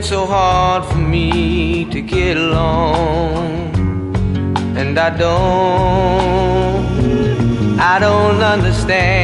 working so hard for me to get along, and I don't understand.